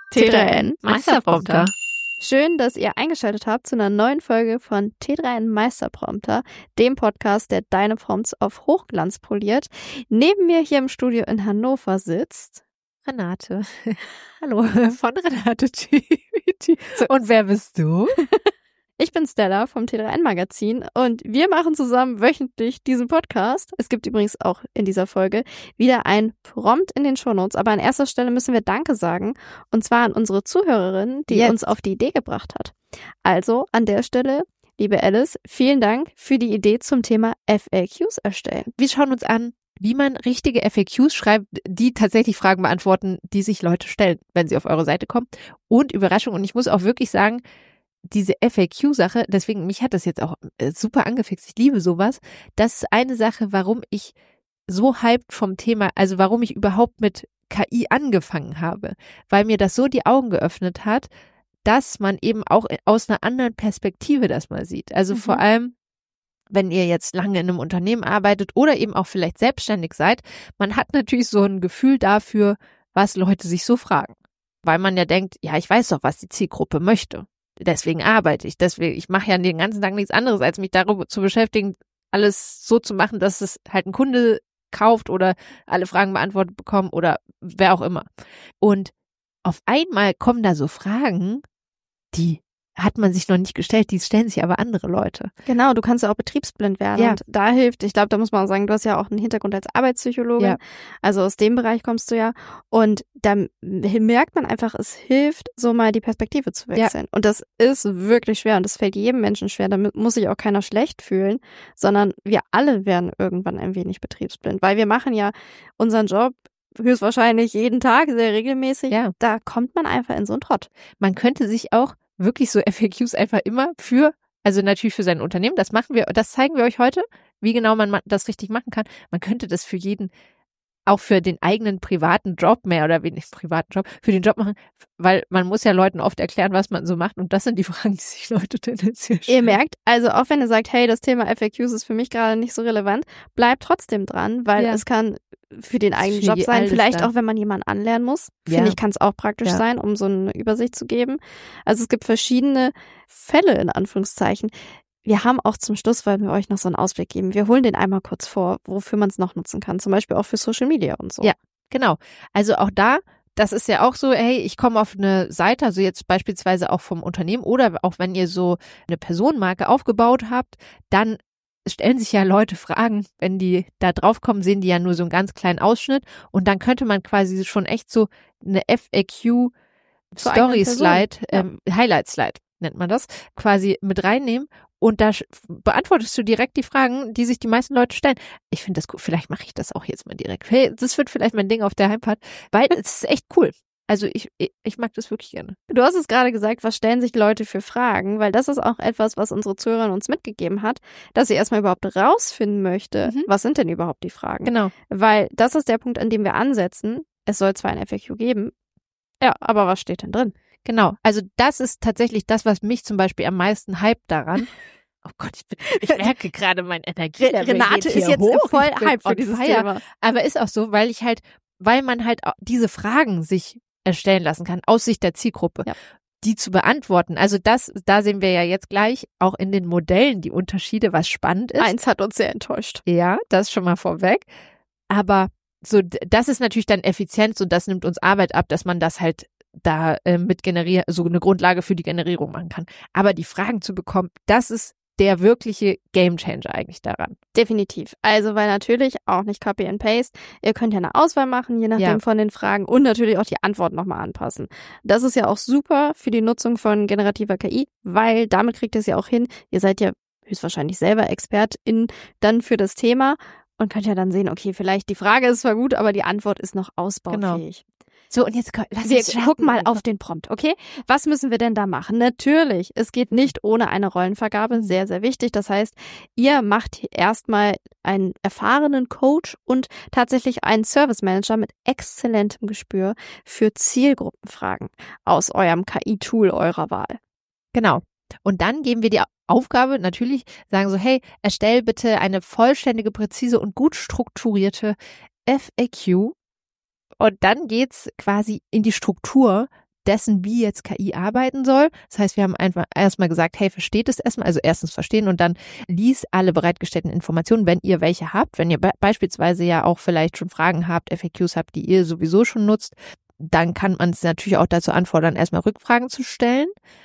T3N Meisterprompter. Schön, dass ihr eingeschaltet habt zu einer neuen Folge von T3N Meisterprompter, dem Podcast, der deine Prompts auf Hochglanz poliert. Neben mir hier im Studio in Hannover sitzt Renate. Hallo, von Renate GPT. Und wer bist du? Ich bin Stella vom T3N Magazin und wir machen zusammen wöchentlich diesen Podcast. Es gibt übrigens auch in dieser Folge wieder ein Prompt in den Shownotes, aber an erster Stelle müssen wir Danke sagen und zwar an unsere Zuhörerin, die uns auf die Idee gebracht hat. Also an der Stelle, liebe Alice, vielen Dank für die Idee zum Thema FAQs erstellen. Wir schauen uns an, wie man richtige FAQs schreibt, die tatsächlich Fragen beantworten, die sich Leute stellen, wenn sie auf eure Seite kommen. Und Überraschung, und ich muss auch wirklich sagen, diese FAQ-Sache, deswegen, mich hat das jetzt auch super angefixt, ich liebe sowas, das ist eine Sache, warum ich so hyped vom Thema, also warum ich überhaupt mit KI angefangen habe, weil mir das so die Augen geöffnet hat, dass man eben auch aus einer anderen Perspektive das mal sieht. Also vor allem, wenn ihr jetzt lange in einem Unternehmen arbeitet oder eben auch vielleicht selbstständig seid, man hat natürlich so ein Gefühl dafür, was Leute sich so fragen, weil man ja denkt, ja, ich weiß doch, was die Zielgruppe möchte. Deswegen arbeite ich. Ich mache ja den ganzen Tag nichts anderes, als mich darüber zu beschäftigen, alles so zu machen, dass es halt ein Kunde kauft oder alle Fragen beantwortet bekommt oder wer auch immer. Und auf einmal kommen da so Fragen, die hat man sich noch nicht gestellt, die stellen sich aber andere Leute. Genau, du kannst ja auch betriebsblind werden und da hilft, ich glaube, da muss man auch sagen, du hast ja auch einen Hintergrund als Arbeitspsychologin, also aus dem Bereich kommst du ja und da merkt man einfach, es hilft, so mal die Perspektive zu wechseln und das ist wirklich schwer und das fällt jedem Menschen schwer, damit muss sich auch keiner schlecht fühlen, sondern wir alle werden irgendwann ein wenig betriebsblind, weil wir machen ja unseren Job höchstwahrscheinlich jeden Tag, sehr regelmäßig, da kommt man einfach in so einen Trott. Man könnte sich auch wirklich so FAQs einfach immer also natürlich für sein Unternehmen, das zeigen wir euch heute, wie genau man das richtig machen kann. Man könnte das für jeden, auch für den eigenen privaten Job, mehr oder weniger privaten Job, für den Job machen, weil man muss ja Leuten oft erklären, was man so macht und das sind die Fragen, die sich Leute tendenziell stellen. Ihr merkt, also auch wenn ihr sagt, hey, das Thema FAQs ist für mich gerade nicht so relevant, bleibt trotzdem dran, weil es kann für den eigenen Job sein, vielleicht auch, wenn man jemanden anlernen muss. Finde ich, kann es auch praktisch sein, um so eine Übersicht zu geben. Also es gibt verschiedene Fälle, in Anführungszeichen. Wir haben auch zum Schluss, weil wir euch noch so einen Ausblick geben, wir holen den einmal kurz vor, wofür man es noch nutzen kann. Zum Beispiel auch für Social Media und so. Ja, genau. Also auch das ist ja auch so, hey, ich komme auf eine Seite, also jetzt beispielsweise auch vom Unternehmen oder auch wenn ihr so eine Personenmarke aufgebaut habt, dann stellen sich ja Leute Fragen, wenn die da drauf kommen, sehen die ja nur so einen ganz kleinen Ausschnitt und dann könnte man quasi schon echt so eine FAQ Story Slide, Highlight Slide nennt man das, quasi mit reinnehmen und da beantwortest du direkt die Fragen, die sich die meisten Leute stellen. Ich finde das cool, vielleicht mache ich das auch jetzt mal direkt. Hey, das wird vielleicht mein Ding auf der Heimpart, weil es ist echt cool. Also ich mag das wirklich gerne. Du hast es gerade gesagt, was stellen sich Leute für Fragen? Weil das ist auch etwas, was unsere Zuhörerin uns mitgegeben hat, dass sie erstmal überhaupt rausfinden möchte, was sind denn überhaupt die Fragen? Genau. Weil das ist der Punkt, an dem wir ansetzen. Es soll zwar ein FAQ geben, ja, aber was steht denn drin? Genau, also das ist tatsächlich das, was mich zum Beispiel am meisten hypt daran. Oh Gott, ich merke gerade mein Energielevel. Renate ist jetzt hoch. Voll hype für dieses Thema. Aber ist auch so, weil man halt diese Fragen sich erstellen lassen kann, aus Sicht der Zielgruppe, die zu beantworten. Also da sehen wir ja jetzt gleich auch in den Modellen die Unterschiede, was spannend ist. Eins hat uns sehr enttäuscht. Ja, das schon mal vorweg. Aber so, das ist natürlich dann Effizienz und das nimmt uns Arbeit ab, dass man das halt da mit generieren, so eine Grundlage für die Generierung machen kann. Aber die Fragen zu bekommen, das ist der wirkliche Gamechanger eigentlich daran. Definitiv. Also, weil natürlich auch nicht Copy and Paste. Ihr könnt ja eine Auswahl machen, je nachdem von den Fragen und natürlich auch die Antworten nochmal anpassen. Das ist ja auch super für die Nutzung von generativer KI, weil damit kriegt ihr es ja auch hin. Ihr seid ja höchstwahrscheinlich selber ExpertInnen dann für das Thema und könnt ja dann sehen, okay, vielleicht die Frage ist zwar gut, aber die Antwort ist noch ausbaufähig. Genau. So, und jetzt wir gucken mal auf den Prompt, okay? Was müssen wir denn da machen? Natürlich, es geht nicht ohne eine Rollenvergabe, sehr, sehr wichtig. Das heißt, ihr macht erstmal einen erfahrenen Coach und tatsächlich einen Service Manager mit exzellentem Gespür für Zielgruppenfragen aus eurem KI-Tool eurer Wahl. Genau. Und dann geben wir die Aufgabe, natürlich sagen so, hey, erstell bitte eine vollständige, präzise und gut strukturierte FAQ. Und dann geht's quasi in die Struktur dessen, wie jetzt KI arbeiten soll. Das heißt, wir haben einfach erstmal gesagt, hey, versteht es erstmal, also erstens verstehen und dann lies alle bereitgestellten Informationen, wenn ihr welche habt, wenn ihr beispielsweise ja auch vielleicht schon Fragen habt, FAQs habt, die ihr sowieso schon nutzt, dann kann man es natürlich auch dazu anfordern, erstmal Rückfragen zu stellen.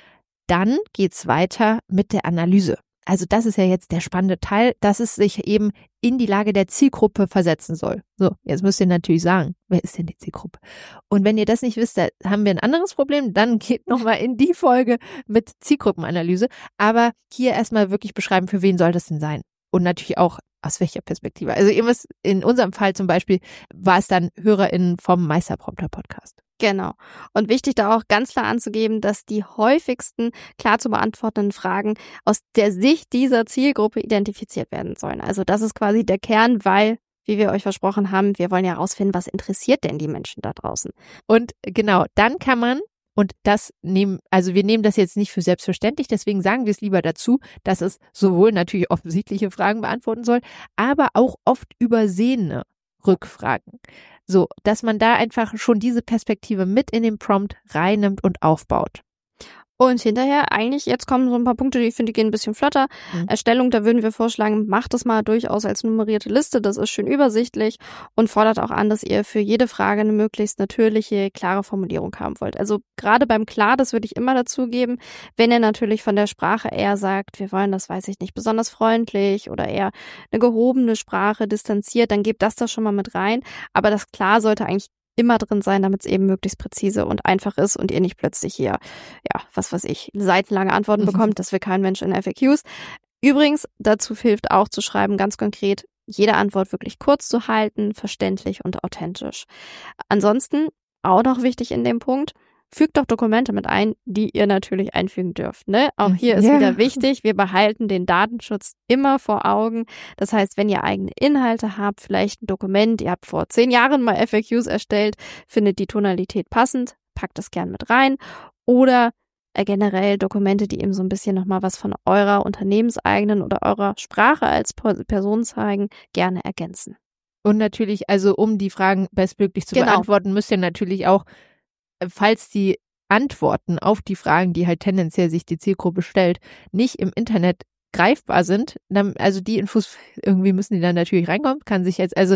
Dann geht's weiter mit der Analyse. Also das ist ja jetzt der spannende Teil, dass es sich eben in die Lage der Zielgruppe versetzen soll. So, jetzt müsst ihr natürlich sagen, wer ist denn die Zielgruppe? Und wenn ihr das nicht wisst, da haben wir ein anderes Problem, dann geht nochmal in die Folge mit Zielgruppenanalyse. Aber hier erstmal wirklich beschreiben, für wen soll das denn sein? Und natürlich auch aus welcher Perspektive. Also ihr müsst, in unserem Fall zum Beispiel, war es dann HörerInnen vom Meisterprompter-Podcast. Genau. Und wichtig da auch ganz klar anzugeben, dass die häufigsten klar zu beantwortenden Fragen aus der Sicht dieser Zielgruppe identifiziert werden sollen. Also das ist quasi der Kern, weil, wie wir euch versprochen haben, wir wollen ja herausfinden, was interessiert denn die Menschen da draußen. Und genau, dann kann man, und das nehmen, also wir nehmen das jetzt nicht für selbstverständlich, deswegen sagen wir es lieber dazu, dass es sowohl natürlich offensichtliche Fragen beantworten soll, aber auch oft übersehene Rückfragen. So, dass man da einfach schon diese Perspektive mit in den Prompt reinnimmt und aufbaut. Und hinterher eigentlich, jetzt kommen so ein paar Punkte, die ich finde, die gehen ein bisschen flotter. Erstellung, da würden wir vorschlagen, macht das mal durchaus als nummerierte Liste, das ist schön übersichtlich und fordert auch an, dass ihr für jede Frage eine möglichst natürliche, klare Formulierung haben wollt. Also gerade beim Klar, das würde ich immer dazugeben, wenn ihr natürlich von der Sprache eher sagt, wir wollen das, weiß ich nicht, besonders freundlich oder eher eine gehobene Sprache, distanziert, dann gebt das da schon mal mit rein. Aber das Klar sollte eigentlich immer drin sein, damit es eben möglichst präzise und einfach ist und ihr nicht plötzlich hier, ja, was weiß ich, seitenlange Antworten bekommt. Das will kein Mensch in FAQs. Übrigens, dazu hilft auch zu schreiben, ganz konkret, jede Antwort wirklich kurz zu halten, verständlich und authentisch. Ansonsten, auch noch wichtig in dem Punkt, fügt doch Dokumente mit ein, die ihr natürlich einfügen dürft. Ne? Auch hier ist wieder wichtig, wir behalten den Datenschutz immer vor Augen. Das heißt, wenn ihr eigene Inhalte habt, vielleicht ein Dokument, ihr habt vor 10 Jahren mal FAQs erstellt, findet die Tonalität passend, packt das gern mit rein. Oder generell Dokumente, die eben so ein bisschen nochmal was von eurer unternehmenseigenen oder eurer Sprache als Person zeigen, gerne ergänzen. Und natürlich, also um die Fragen bestmöglich zu beantworten, müsst ihr natürlich auch, falls die Antworten auf die Fragen, die halt tendenziell sich die Zielgruppe stellt, nicht im Internet greifbar sind, dann, also die Infos, irgendwie müssen die dann natürlich reinkommen, kann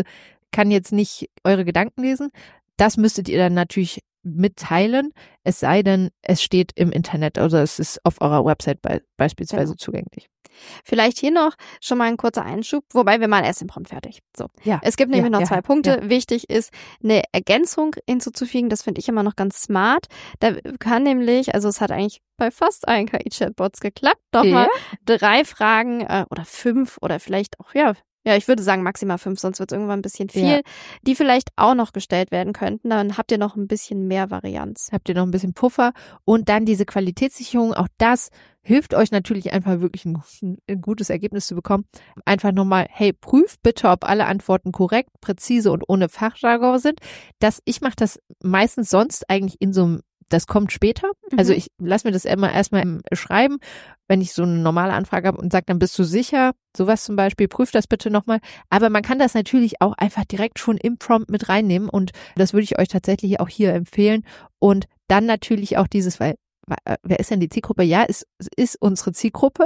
jetzt nicht eure Gedanken lesen. Das müsstet ihr dann natürlich mitteilen, es sei denn, es steht im Internet, also es ist auf eurer Website beispielsweise zugänglich. Vielleicht hier noch schon mal ein kurzer Einschub, wobei wir mal erst den Prompt fertig. So. Ja. Es gibt nämlich noch 2 Punkte. Ja. Wichtig ist, eine Ergänzung hinzuzufügen, das finde ich immer noch ganz smart. Da kann nämlich, also es hat eigentlich bei fast allen KI-Chatbots geklappt, doch mal 3 Fragen oder 5 oder vielleicht auch, ja, ich würde sagen maximal 5, sonst wird es irgendwann ein bisschen viel, die vielleicht auch noch gestellt werden könnten. Dann habt ihr noch ein bisschen mehr Varianz. Habt ihr noch ein bisschen Puffer und dann diese Qualitätssicherung, auch das hilft euch natürlich einfach wirklich ein gutes Ergebnis zu bekommen. Einfach nochmal, hey, prüft bitte, ob alle Antworten korrekt, präzise und ohne Fachjargon sind. Ich mache das meistens sonst eigentlich in so einem, das kommt später. Also ich lasse mir das immer erstmal schreiben, wenn ich so eine normale Anfrage habe und sage, dann bist du sicher, sowas zum Beispiel, prüf das bitte nochmal. Aber man kann das natürlich auch einfach direkt schon im Prompt mit reinnehmen und das würde ich euch tatsächlich auch hier empfehlen. Und dann natürlich auch dieses, weil wer ist denn die Zielgruppe? Ja, es ist unsere Zielgruppe,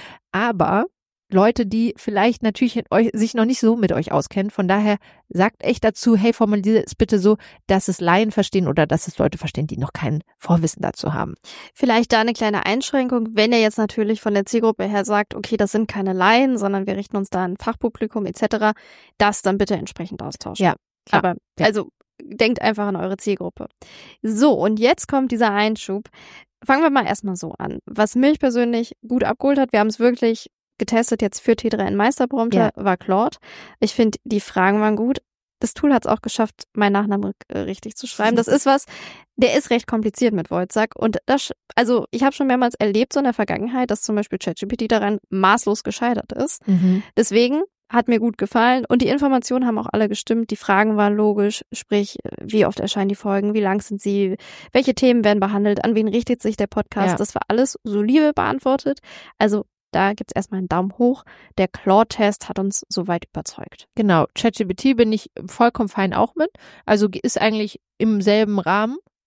aber Leute, die vielleicht natürlich sich noch nicht so mit euch auskennen. Von daher sagt echt dazu, hey, formuliert es bitte so, dass es Laien verstehen oder dass es Leute verstehen, die noch kein Vorwissen dazu haben. Vielleicht da eine kleine Einschränkung, wenn ihr jetzt natürlich von der Zielgruppe her sagt, okay, das sind keine Laien, sondern wir richten uns da an Fachpublikum etc., das dann bitte entsprechend austauschen. Ja, klar. Aber also denkt einfach an eure Zielgruppe. So, und jetzt kommt dieser Einschub. Fangen wir mal erstmal so an. Was mich persönlich gut abgeholt hat, wir haben es wirklich getestet jetzt für T3N Meisterprompter, war Claude. Ich finde, die Fragen waren gut. Das Tool hat es auch geschafft, meinen Nachnamen richtig zu schreiben. Das ist der ist recht kompliziert mit Wojciech. Und also ich habe schon mehrmals erlebt so in der Vergangenheit, dass zum Beispiel ChatGPT daran maßlos gescheitert ist. Deswegen hat mir gut gefallen und die Informationen haben auch alle gestimmt. Die Fragen waren logisch, sprich, wie oft erscheinen die Folgen, wie lang sind sie, welche Themen werden behandelt, an wen richtet sich der Podcast. Ja. Das war alles solide beantwortet. Also da gibt's erstmal einen Daumen hoch. Der Claude-Test hat uns soweit überzeugt. Genau, ChatGPT bin ich vollkommen fein auch mit. Also ist eigentlich im selben Rahmen.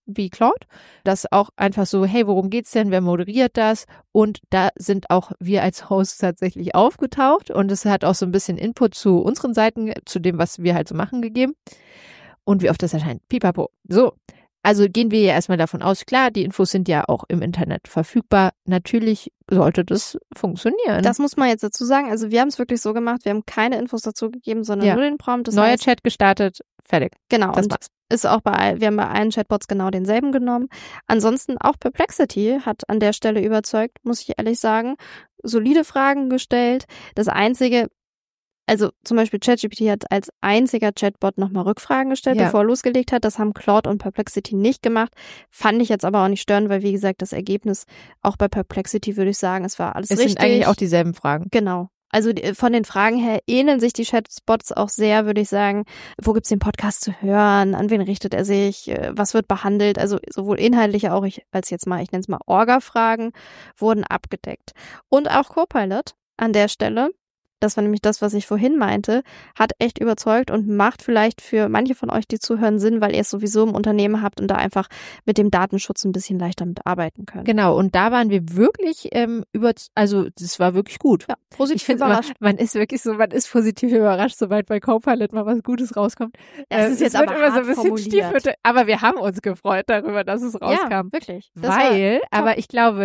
wie Claude. Das auch einfach so, hey, worum geht's denn? Wer moderiert das? Und da sind auch wir als Hosts tatsächlich aufgetaucht und es hat auch so ein bisschen Input zu unseren Seiten, zu dem, was wir halt so machen, gegeben. Und wie oft das erscheint. Pipapo. So. Also gehen wir ja erstmal davon aus, klar, die Infos sind ja auch im Internet verfügbar. Natürlich sollte das funktionieren. Das muss man jetzt dazu sagen. Also wir haben es wirklich so gemacht, wir haben keine Infos dazu gegeben, sondern nur den Prompt. Das Neuer Chat gestartet, fertig. Genau. Das und war's. Ist auch wir haben bei allen Chatbots genau denselben genommen. Ansonsten auch Perplexity hat an der Stelle überzeugt, muss ich ehrlich sagen. Solide Fragen gestellt. Das Einzige, also zum Beispiel ChatGPT hat als einziger Chatbot nochmal Rückfragen gestellt, bevor er losgelegt hat. Das haben Claude und Perplexity nicht gemacht. Fand ich jetzt aber auch nicht störend, weil wie gesagt, das Ergebnis auch bei Perplexity würde ich sagen, es war alles richtig. Es sind eigentlich auch dieselben Fragen. Genau. Also von den Fragen her ähneln sich die Chatbots auch sehr, würde ich sagen. Wo gibt's den Podcast zu hören? An wen richtet er sich? Was wird behandelt? Also sowohl inhaltliche auch, ich nenne es mal Orga-Fragen, wurden abgedeckt. Und auch Copilot an der Stelle, das war nämlich das, was ich vorhin meinte, hat echt überzeugt und macht vielleicht für manche von euch, die zuhören, Sinn, weil ihr es sowieso im Unternehmen habt und da einfach mit dem Datenschutz ein bisschen leichter mitarbeiten könnt. Genau, und da waren wir wirklich also das war wirklich gut. Ja, positiv überrascht. Man ist wirklich so, man ist positiv überrascht, sobald bei Copilot mal was Gutes rauskommt. Das ist jetzt aber immer so ein bisschen formuliert. Aber wir haben uns gefreut darüber, dass es rauskam. Ja, wirklich. Aber ich glaube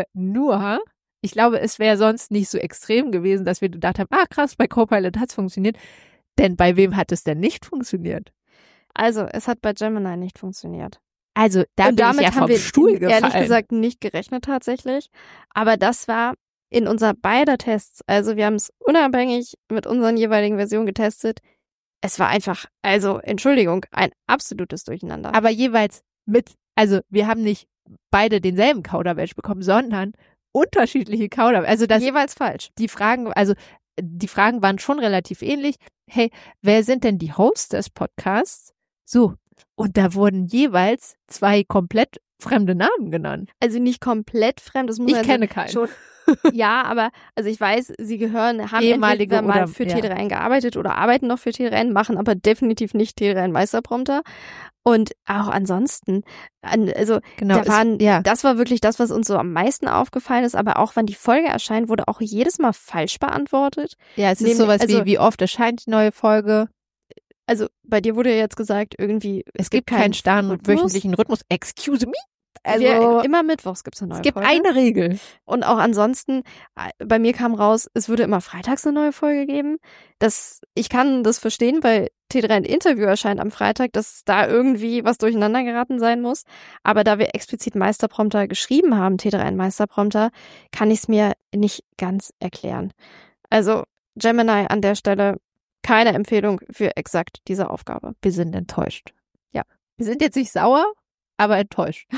es wäre sonst nicht so extrem gewesen, dass wir gedacht haben, krass, bei Copilot hat's funktioniert. Denn bei wem hat es denn nicht funktioniert? Also, es hat bei Gemini nicht funktioniert. Also, da bin ich ja vom Stuhl gefallen. Ehrlich gesagt nicht gerechnet tatsächlich. Aber das war in unser beider Tests. Also, wir haben es unabhängig mit unseren jeweiligen Versionen getestet. Es war einfach, also, Entschuldigung, ein absolutes Durcheinander. Aber jeweils wir haben nicht beide denselben Kauderwelsch bekommen, sondern unterschiedliche Kauderwelsch. Also das jeweils falsch. Die Fragen waren schon relativ ähnlich. Hey, wer sind denn die Hosts des Podcasts? So. Und da wurden jeweils 2 komplett fremde Namen genannt. Also nicht komplett fremd, das muss ich kenne keinen. Schon, ja, aber also ich weiß, sie haben ehemalige entweder mal für T3N gearbeitet oder arbeiten noch für T3N, machen aber definitiv nicht T3N Meisterprompter. Und auch ansonsten, also genau, das war wirklich das, was uns so am meisten aufgefallen ist, aber auch wann die Folge erscheint, wurde auch jedes Mal falsch beantwortet. Ja, es ist sowas wie oft erscheint die neue Folge. Also bei dir wurde ja jetzt gesagt, irgendwie es gibt keinen starren wöchentlichen Rhythmus. Excuse me? Also immer mittwochs gibt's eine neue Folge. Es gibt eine Regel. Und auch ansonsten, bei mir kam raus, es würde immer freitags eine neue Folge geben. Ich kann das verstehen, weil T3N Interview erscheint am Freitag, dass da irgendwie was durcheinander geraten sein muss. Aber da wir explizit Meisterprompter geschrieben haben, T3N Meisterprompter, kann ich es mir nicht ganz erklären. Also Gemini an der Stelle keine Empfehlung für exakt diese Aufgabe. Wir sind enttäuscht. Ja. Wir sind jetzt nicht sauer, aber enttäuscht.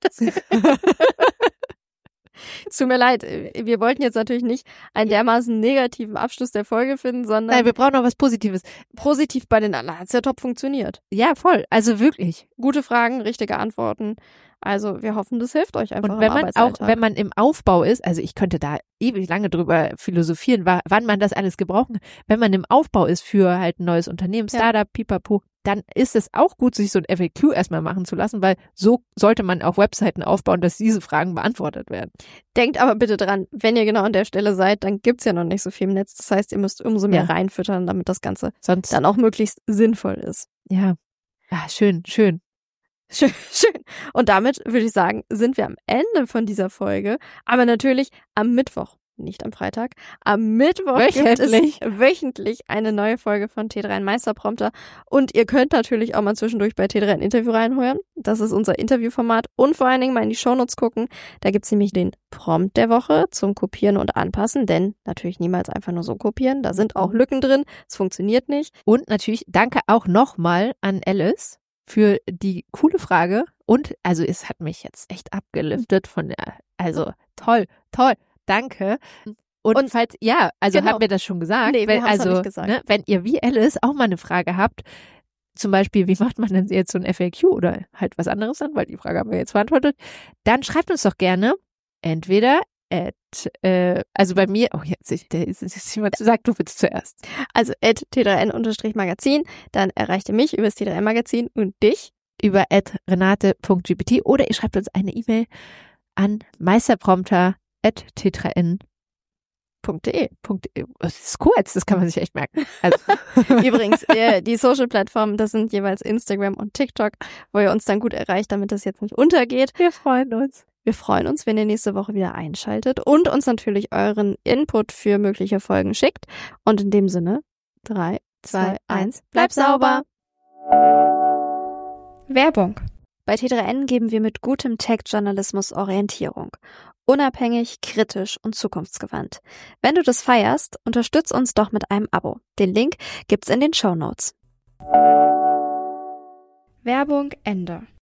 Es tut mir leid, wir wollten jetzt natürlich nicht einen dermaßen negativen Abschluss der Folge finden, sondern... Nein, wir brauchen noch was Positives. Positiv bei den anderen hat's ja top funktioniert. Ja, voll. Also wirklich. Gute Fragen, richtige Antworten. Also wir hoffen, das hilft euch einfach. Und wenn man im Aufbau ist, also ich könnte da ewig lange drüber philosophieren, wann man das alles gebrauchen kann. Wenn man im Aufbau ist für halt ein neues Unternehmen, Startup, Pipapo, dann ist es auch gut, sich so ein FAQ erstmal machen zu lassen, weil so sollte man auch Webseiten aufbauen, dass diese Fragen beantwortet werden. Denkt aber bitte dran, wenn ihr genau an der Stelle seid, dann gibt's ja noch nicht so viel im Netz. Das heißt, ihr müsst umso mehr reinfüttern, damit das Ganze sonst dann auch möglichst sinnvoll ist. Ja. Schön. Schön. Und damit würde ich sagen, sind wir am Ende von dieser Folge. Aber natürlich am Mittwoch, nicht am Freitag. Am Mittwoch gibt es wöchentlich eine neue Folge von T3N Meisterprompter. Und ihr könnt natürlich auch mal zwischendurch bei T3N Interview reinhören. Das ist unser Interviewformat. Und vor allen Dingen mal in die Shownotes gucken. Da gibt's nämlich den Prompt der Woche zum Kopieren und Anpassen. Denn natürlich niemals einfach nur so kopieren. Da sind auch Lücken drin. Es funktioniert nicht. Und natürlich danke auch nochmal an Alice für die coole Frage. Und also es hat mich jetzt echt abgeliftet also toll, danke. Und falls, haben wir das schon gesagt? Nee, wir haben es nicht gesagt. Ne, wenn ihr wie Alice auch mal eine Frage habt, zum Beispiel, wie macht man denn jetzt so ein FAQ oder halt was anderes an, weil die Frage haben wir jetzt beantwortet, dann schreibt uns doch gerne entweder also bei mir, jetzt ist jemand sagt, du willst zuerst. Also @T3N_Magazin, dann erreicht ihr mich über das T3N Magazin und dich über @renate.gpt oder ihr schreibt uns eine E-Mail an meisterprompter@t3n.de. Das ist kurz, das kann man sich echt merken. Also. Übrigens, die Social-Plattformen, das sind jeweils Instagram und TikTok, wo ihr uns dann gut erreicht, damit das jetzt nicht untergeht. Wir freuen uns. Wir freuen uns, wenn ihr nächste Woche wieder einschaltet und uns natürlich euren Input für mögliche Folgen schickt. Und in dem Sinne, 3, 2, 1, bleib sauber! Werbung. Bei T3N geben wir mit gutem Tech-Journalismus Orientierung. Unabhängig, kritisch und zukunftsgewandt. Wenn du das feierst, unterstütz uns doch mit einem Abo. Den Link gibt's in den Shownotes. Werbung Ende.